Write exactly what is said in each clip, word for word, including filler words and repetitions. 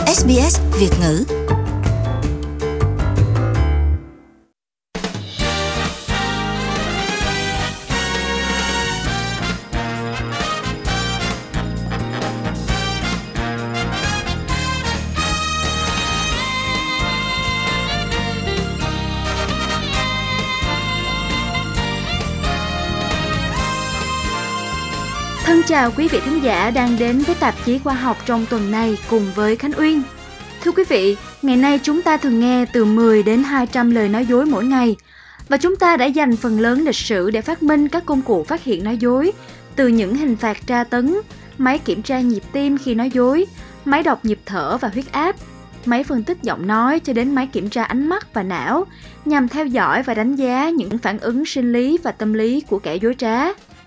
ét bê ét Việt ngữ. Thân chào quý vị thính giả đang đến với tạp chí khoa học trong tuần này cùng với Khánh Uyên. Thưa quý vị, ngày nay chúng ta thường nghe từ mười đến hai trăm lời nói dối mỗi ngày. Và chúng ta đã dành phần lớn lịch sử để phát minh các công cụ phát hiện nói dối, từ những hình phạt tra tấn, máy kiểm tra nhịp tim khi nói dối, máy đọc nhịp thở và huyết áp, máy phân tích giọng nói cho đến máy kiểm tra ánh mắt và não, nhằm theo dõi và đánh giá những phản ứng sinh lý và tâm lý của kẻ dối trá.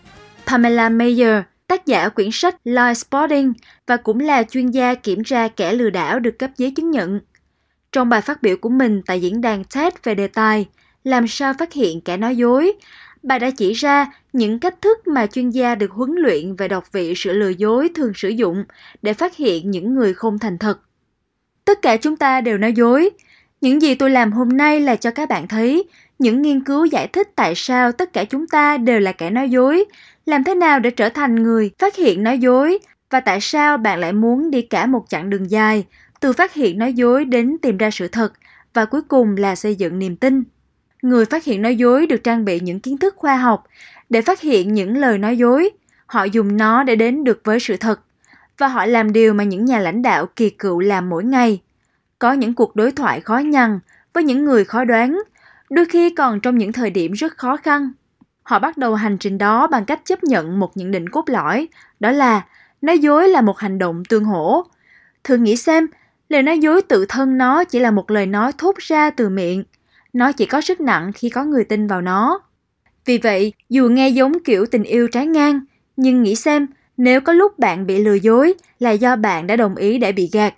Pamela Mayer, tác giả quyển sách Lie Spotting và cũng là chuyên gia kiểm tra kẻ lừa đảo được cấp giấy chứng nhận. Trong bài phát biểu của mình tại diễn đàn TED về đề tài Làm sao phát hiện kẻ nói dối, bà đã chỉ ra những cách thức mà chuyên gia được huấn luyện về đọc vị sự lừa dối thường sử dụng để phát hiện những người không thành thật. Tất cả chúng ta đều nói dối. Những gì tôi làm hôm nay là cho các bạn thấy những nghiên cứu giải thích tại sao tất cả chúng ta đều là kẻ nói dối, làm thế nào để trở thành người phát hiện nói dối và tại sao bạn lại muốn đi cả một chặng đường dài từ phát hiện nói dối đến tìm ra sự thật và cuối cùng là xây dựng niềm tin. Người phát hiện nói dối được trang bị những kiến thức khoa học để phát hiện những lời nói dối. Họ dùng nó để đến được với sự thật và họ làm điều mà những nhà lãnh đạo kỳ cựu làm mỗi ngày. Có những cuộc đối thoại khó nhằn với những người khó đoán, đôi khi còn trong những thời điểm rất khó khăn. Họ bắt đầu hành trình đó bằng cách chấp nhận một nhận định cốt lõi, đó là nói dối là một hành động tương hỗ. Thử nghĩ xem, lời nói dối tự thân nó chỉ là một lời nói thốt ra từ miệng. Nó chỉ có sức nặng khi có người tin vào nó. Vì vậy, dù nghe giống kiểu tình yêu trái ngang, nhưng nghĩ xem, nếu có lúc bạn bị lừa dối là do bạn đã đồng ý để bị gạt.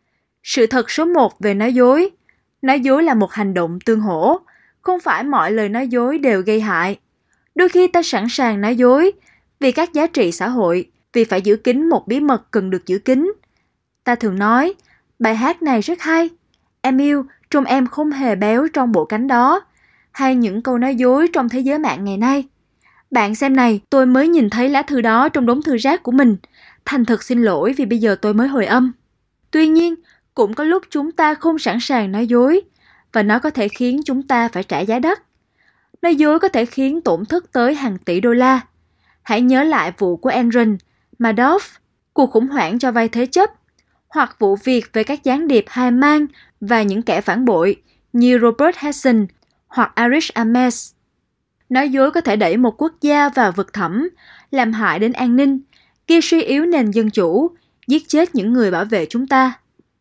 Sự thật số một về nói dối. Nói dối là một hành động tương hỗ. Không phải mọi lời nói dối đều gây hại. Đôi khi ta sẵn sàng nói dối vì các giá trị xã hội, vì phải giữ kín một bí mật cần được giữ kín. Ta thường nói, bài hát này rất hay. Em yêu, trông em không hề béo trong bộ cánh đó. Hay những câu nói dối trong thế giới mạng ngày nay. Bạn xem này, tôi mới nhìn thấy lá thư đó trong đống thư rác của mình. Thành thật xin lỗi vì bây giờ tôi mới hồi âm. Tuy nhiên, cũng có lúc chúng ta không sẵn sàng nói dối, và nó có thể khiến chúng ta phải trả giá đắt. Nói dối có thể khiến tổn thất tới hàng tỷ đô la. Hãy nhớ lại vụ của Enron, Madoff, cuộc khủng hoảng cho vay thế chấp, hoặc vụ việc về các gián điệp hai mang và những kẻ phản bội như Robert Hessen hoặc Arish Ames. Nói dối có thể đẩy một quốc gia vào vực thẳm, làm hại đến an ninh, gây suy yếu nền dân chủ, giết chết những người bảo vệ chúng ta.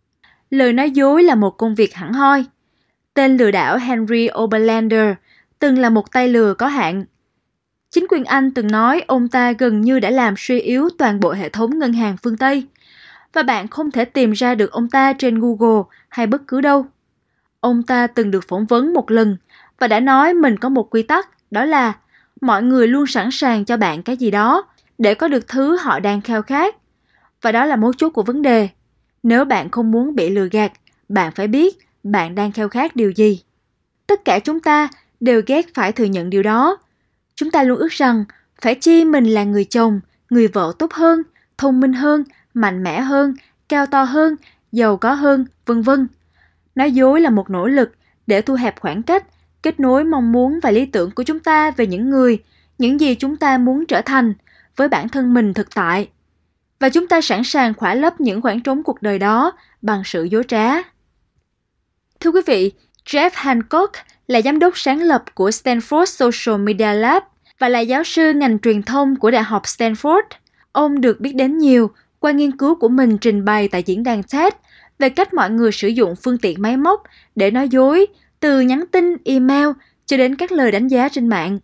Lời nói dối là một công việc hẳn hoi. Tên lừa đảo Henry Oberlander từng là một tay lừa có hạn. Chính quyền Anh từng nói ông ta gần như đã làm suy yếu toàn bộ hệ thống ngân hàng phương Tây, và bạn không thể tìm ra được ông ta trên Google hay bất cứ đâu. Ông ta từng được phỏng vấn một lần và đã nói mình có một quy tắc, đó là mọi người luôn sẵn sàng cho bạn cái gì đó để có được thứ họ đang khao khát. Và đó là mấu chốt của vấn đề. Nếu bạn không muốn bị lừa gạt, bạn phải biết bạn đang khao khát điều gì. Tất cả chúng ta đều ghét phải thừa nhận điều đó. Chúng ta luôn ước rằng phải chi mình là người chồng, người vợ tốt hơn, thông minh hơn, mạnh mẽ hơn, cao to hơn, giàu có hơn, vân vân. Nói dối là một nỗ lực để thu hẹp khoảng cách, kết nối mong muốn và lý tưởng của chúng ta về những người, những gì chúng ta muốn trở thành với bản thân mình thực tại. Và chúng ta sẵn sàng khỏa lấp những khoảng trống cuộc đời đó bằng sự dối trá. Thưa quý vị, Jeff Hancock là giám đốc sáng lập của Stanford Social Media Lab và là giáo sư ngành truyền thông của Đại học Stanford. Ông được biết đến nhiều qua nghiên cứu của mình trình bày tại diễn đàn TED về cách mọi người sử dụng phương tiện máy móc để nói dối, từ nhắn tin, email cho đến các lời đánh giá trên mạng.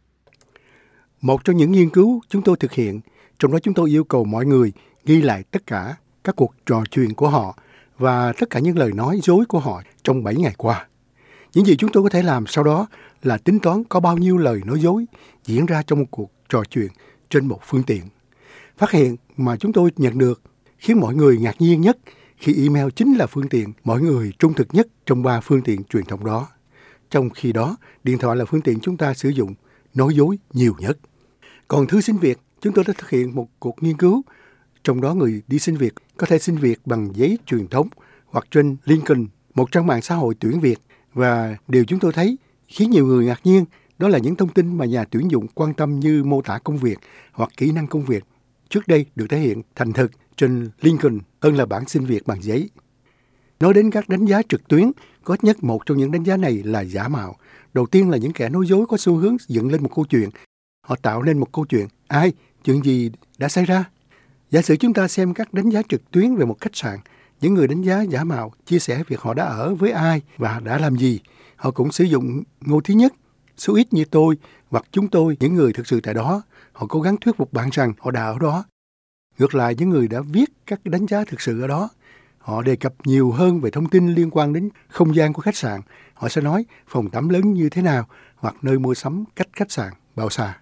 Một trong những nghiên cứu chúng tôi thực hiện, trong đó chúng tôi yêu cầu mọi người ghi lại tất cả các cuộc trò chuyện của họ và tất cả những lời nói dối của họ trong bảy ngày qua. Những gì chúng tôi có thể làm sau đó là tính toán có bao nhiêu lời nói dối diễn ra trong một cuộc trò chuyện trên một phương tiện. Phát hiện mà chúng tôi nhận được khiến mọi người ngạc nhiên nhất khi email chính là phương tiện mọi người trung thực nhất trong ba phương tiện truyền thông đó. Trong khi đó, điện thoại là phương tiện chúng ta sử dụng nói dối nhiều nhất. Còn thư xin việc, chúng tôi đã thực hiện một cuộc nghiên cứu. Trong đó người đi xin việc có thể xin việc bằng giấy truyền thống hoặc trên LinkedIn, một trang mạng xã hội tuyển việc. Và điều chúng tôi thấy khiến nhiều người ngạc nhiên, đó là những thông tin mà nhà tuyển dụng quan tâm như mô tả công việc hoặc kỹ năng công việc trước đây được thể hiện thành thực trên LinkedIn hơn là bản xin việc bằng giấy. Nói đến các đánh giá trực tuyến, có ít nhất một trong những đánh giá này là giả mạo. Đầu tiên là những kẻ nói dối có xu hướng dựng lên một câu chuyện. Họ tạo nên một câu chuyện, ai, chuyện gì đã xảy ra. Giả sử chúng ta xem các đánh giá trực tuyến về một khách sạn, những người đánh giá giả mạo chia sẻ việc họ đã ở với ai và đã làm gì. Họ cũng sử dụng ngôn thứ nhất, số ít như tôi hoặc chúng tôi, những người thực sự tại đó. Họ cố gắng thuyết phục bạn rằng họ đã ở đó. Ngược lại, những người đã viết các đánh giá thực sự ở đó, họ đề cập nhiều hơn về thông tin liên quan đến không gian của khách sạn. Họ sẽ nói phòng tắm lớn như thế nào hoặc nơi mua sắm cách khách sạn bao xa.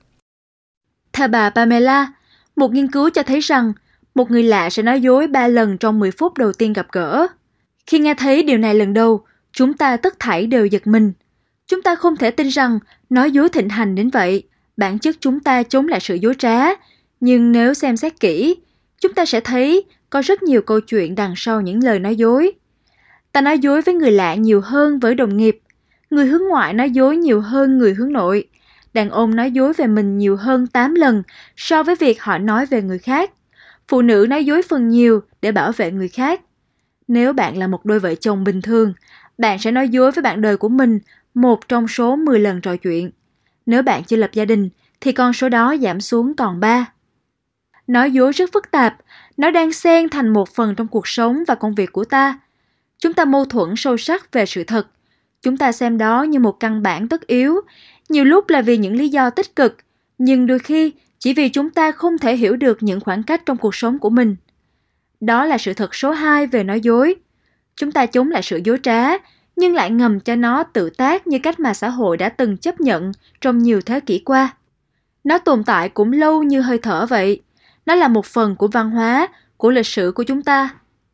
Theo bà Pamela, một nghiên cứu cho thấy rằng một người lạ sẽ nói dối ba lần trong mười phút đầu tiên gặp gỡ. Khi nghe thấy điều này lần đầu, chúng ta tất thảy đều giật mình. Chúng ta không thể tin rằng nói dối thịnh hành đến vậy. Bản chất chúng ta chống lại sự dối trá. Nhưng nếu xem xét kỹ, chúng ta sẽ thấy có rất nhiều câu chuyện đằng sau những lời nói dối. Ta nói dối với người lạ nhiều hơn với đồng nghiệp. Người hướng ngoại nói dối nhiều hơn người hướng nội. Đàn ông nói dối về mình nhiều hơn tám lần so với việc họ nói về người khác. Phụ nữ nói dối phần nhiều để bảo vệ người khác. Nếu bạn là một đôi vợ chồng bình thường, bạn sẽ nói dối với bạn đời của mình một trong số mười lần trò chuyện. Nếu bạn chưa lập gia đình, thì con số đó giảm xuống còn ba. Nói dối rất phức tạp, nó đang xen thành một phần trong cuộc sống và công việc của ta. Chúng ta mâu thuẫn sâu sắc về sự thật. Chúng ta xem đó như một căn bản tất yếu, nhiều lúc là vì những lý do tích cực, nhưng đôi khi chỉ vì chúng ta không thể hiểu được những khoảng cách trong cuộc sống của mình. Đó là sự thật số hai về nói dối. Chúng ta chống lại sự dối trá, nhưng lại ngầm cho nó tự tác như cách mà xã hội đã từng chấp nhận trong nhiều thế kỷ qua. Nó tồn tại cũng lâu như hơi thở vậy. Nó là một phần của văn hóa, của lịch sử của chúng ta.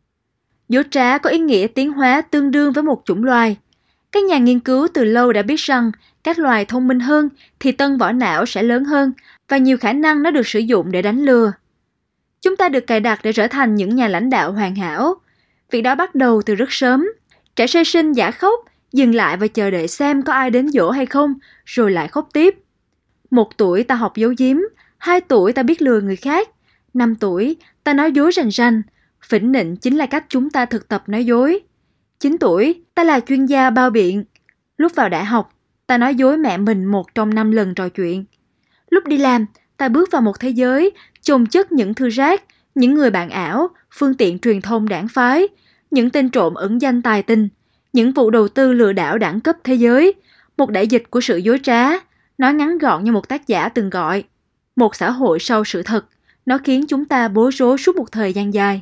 Dối trá có ý nghĩa tiến hóa tương đương với một chủng loài. Các nhà nghiên cứu từ lâu đã biết rằng các loài thông minh hơn thì tân vỏ não sẽ lớn hơn và nhiều khả năng nó được sử dụng để đánh lừa. Chúng ta được cài đặt để trở thành những nhà lãnh đạo hoàn hảo. Việc đó bắt đầu từ rất sớm. Trẻ sơ sinh giả khóc, dừng lại và chờ đợi xem có ai đến dỗ hay không, rồi lại khóc tiếp. Một tuổi ta học giấu giếm, hai tuổi ta biết lừa người khác, năm tuổi ta nói dối rành rành. Phỉnh nịnh chính là cách chúng ta thực tập nói dối. chín tuổi ta là chuyên gia bao biện. Lúc vào đại học, ta nói dối mẹ mình một trong năm lần trò chuyện. Lúc đi làm, ta bước vào một thế giới chồng chất những thư rác, những người bạn ảo, phương tiện truyền thông đảng phái, những tên trộm ẩn danh tài tình, những vụ đầu tư lừa đảo đẳng cấp thế giới, một đại dịch của sự dối trá, nói ngắn gọn như một tác giả từng gọi. Một xã hội sau sự thật, nó khiến chúng ta bối rối suốt một thời gian dài.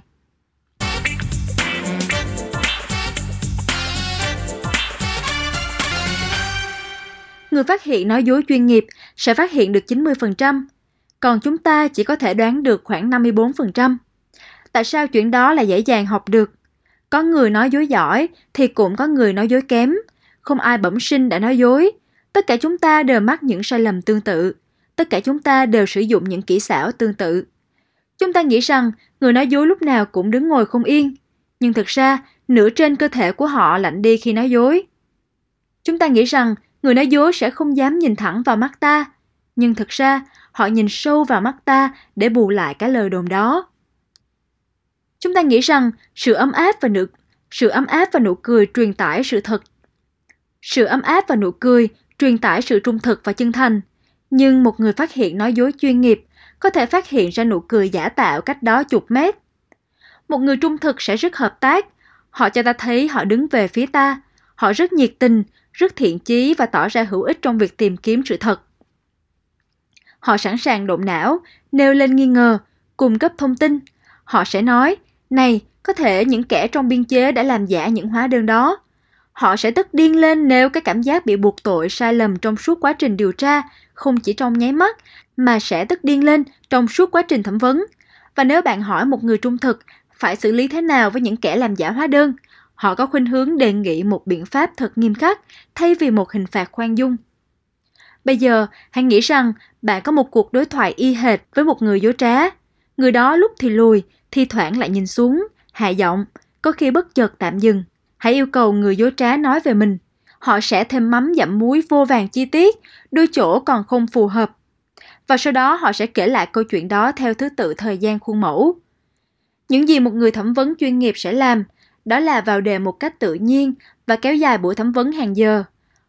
Người phát hiện nói dối chuyên nghiệp sẽ phát hiện được chín mươi phần trăm, còn chúng ta chỉ có thể đoán được khoảng năm mươi bốn phần trăm. Tại sao chuyện đó là dễ dàng học được? Có người nói dối giỏi thì cũng có người nói dối kém. Không ai bẩm sinh đã nói dối. Tất cả chúng ta đều mắc những sai lầm tương tự. Tất cả chúng ta đều sử dụng những kỹ xảo tương tự. Chúng ta nghĩ rằng người nói dối lúc nào cũng đứng ngồi không yên. Nhưng thực ra, nửa trên cơ thể của họ lạnh đi khi nói dối. Chúng ta nghĩ rằng người nói dối sẽ không dám nhìn thẳng vào mắt ta. Nhưng thực ra, họ nhìn sâu vào mắt ta để bù lại cái lời đồn đó. Chúng ta nghĩ rằng sự ấm áp và nụ, sự ấm áp và nụ cười truyền tải sự thật. Sự ấm áp và nụ cười truyền tải sự trung thực và chân thành. Nhưng một người phát hiện nói dối chuyên nghiệp có thể phát hiện ra nụ cười giả tạo cách đó chục mét. Một người trung thực sẽ rất hợp tác. Họ cho ta thấy họ đứng về phía ta. Họ rất nhiệt tình, rất thiện chí và tỏ ra hữu ích trong việc tìm kiếm sự thật. Họ sẵn sàng động não, nêu lên nghi ngờ, cung cấp thông tin. Họ sẽ nói, này, có thể những kẻ trong biên chế đã làm giả những hóa đơn đó. Họ sẽ tức điên lên nếu cái cảm giác bị buộc tội sai lầm trong suốt quá trình điều tra, không chỉ trong nháy mắt, mà sẽ tức điên lên trong suốt quá trình thẩm vấn. Và nếu bạn hỏi một người trung thực, phải xử lý thế nào với những kẻ làm giả hóa đơn. Họ có khuynh hướng đề nghị một biện pháp thật nghiêm khắc thay vì một hình phạt khoan dung. Bây giờ, hãy nghĩ rằng bạn có một cuộc đối thoại y hệt với một người dối trá. Người đó lúc thì lùi, thi thoảng lại nhìn xuống, hạ giọng, có khi bất chợt tạm dừng. Hãy yêu cầu người dối trá nói về mình. Họ sẽ thêm mắm dặm muối vô vàn chi tiết, đôi chỗ còn không phù hợp. Và sau đó họ sẽ kể lại câu chuyện đó theo thứ tự thời gian khuôn mẫu. Những gì một người thẩm vấn chuyên nghiệp sẽ làm, đó là vào đề một cách tự nhiên và kéo dài buổi thẩm vấn hàng giờ.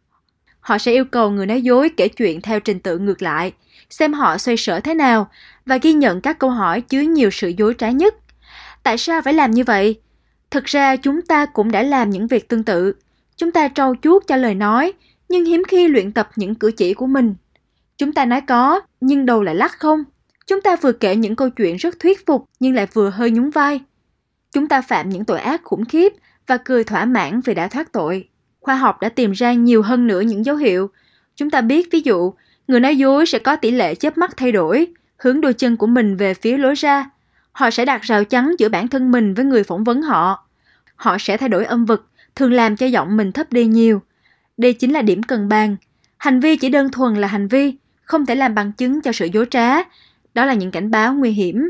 Họ sẽ yêu cầu người nói dối kể chuyện theo trình tự ngược lại, xem họ xoay sở thế nào và ghi nhận các câu hỏi chứa nhiều sự dối trá nhất. Tại sao phải làm như vậy? Thực ra chúng ta cũng đã làm những việc tương tự. Chúng ta trau chuốt cho lời nói, nhưng hiếm khi luyện tập những cử chỉ của mình. Chúng ta nói có, nhưng đầu lại lắc không. Chúng ta vừa kể những câu chuyện rất thuyết phục, nhưng lại vừa hơi nhún vai. Chúng ta phạm những tội ác khủng khiếp và cười thỏa mãn vì đã thoát tội. Khoa học đã tìm ra nhiều hơn nữa những dấu hiệu. Chúng ta biết, ví dụ, người nói dối sẽ có tỷ lệ chớp mắt thay đổi, hướng đôi chân của mình về phía lối ra. Họ sẽ đặt rào chắn giữa bản thân mình với người phỏng vấn họ. Họ sẽ thay đổi âm vực, thường làm cho giọng mình thấp đi nhiều. Đây chính là điểm cần bàn. Hành vi chỉ đơn thuần là hành vi, không thể làm bằng chứng cho sự dối trá. Đó là những cảnh báo nguy hiểm.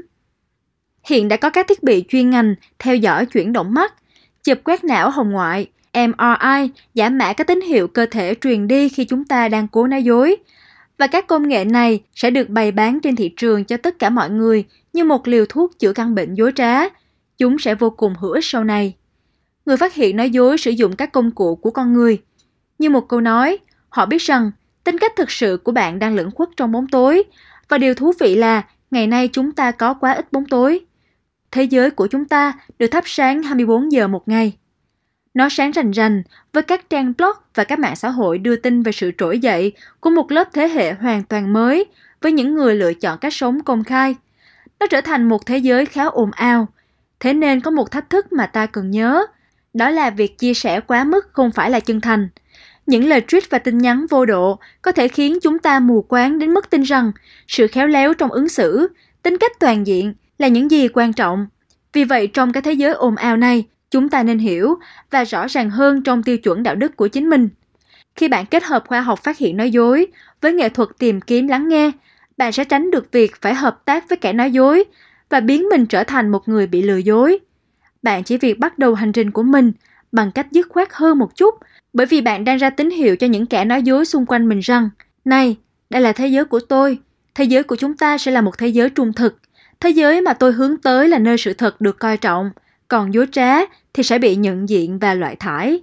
Hiện đã có các thiết bị chuyên ngành theo dõi chuyển động mắt, chụp quét não hồng ngoại, em rờ i, giả mã các tín hiệu cơ thể truyền đi khi chúng ta đang cố nói dối. Và các công nghệ này sẽ được bày bán trên thị trường cho tất cả mọi người như một liều thuốc chữa căn bệnh dối trá. Chúng sẽ vô cùng hữu ích sau này. Người phát hiện nói dối sử dụng các công cụ của con người. Như một câu nói, họ biết rằng tính cách thực sự của bạn đang lẫn khuất trong bóng tối. Và điều thú vị là ngày nay chúng ta có quá ít bóng tối. Thế giới của chúng ta được thắp sáng hai mươi bốn giờ một ngày. Nó sáng rành rành với các trang blog và các mạng xã hội đưa tin về sự trỗi dậy của một lớp thế hệ hoàn toàn mới với những người lựa chọn cách sống công khai. Nó trở thành một thế giới khá ồn ào. Thế nên có một thách thức mà ta cần nhớ. Đó là việc chia sẻ quá mức không phải là chân thành. Những lời tweet và tin nhắn vô độ có thể khiến chúng ta mù quáng đến mức tin rằng sự khéo léo trong ứng xử, tính cách toàn diện là những gì quan trọng. Vì vậy trong cái thế giới ồn ào này, chúng ta nên hiểu và rõ ràng hơn trong tiêu chuẩn đạo đức của chính mình. Khi bạn kết hợp khoa học phát hiện nói dối với nghệ thuật tìm kiếm lắng nghe, bạn sẽ tránh được việc phải hợp tác với kẻ nói dối và biến mình trở thành một người bị lừa dối. Bạn chỉ việc bắt đầu hành trình của mình bằng cách dứt khoát hơn một chút, bởi vì bạn đang ra tín hiệu cho những kẻ nói dối xung quanh mình rằng, này, đây là thế giới của tôi, thế giới của chúng ta sẽ là một thế giới trung thực, thế giới mà tôi hướng tới là nơi sự thật được coi trọng, còn dối trá thì sẽ bị nhận diện và loại thải.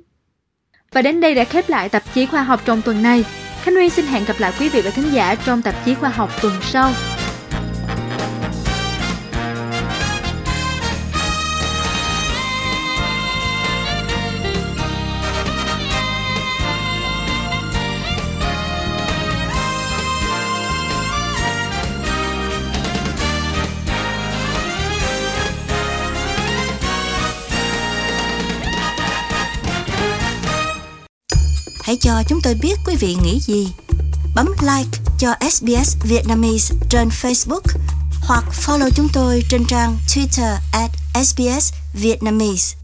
Và đến đây đã khép lại tạp chí khoa học trong tuần này. Khánh Nguyên xin hẹn gặp lại quý vị và thính giả trong tạp chí khoa học tuần sau. Hãy cho chúng tôi biết quý vị nghĩ gì. Bấm like cho ét bê ét Vietnamese trên Facebook hoặc follow chúng tôi trên trang Twitter at ét bê ét Vietnamese.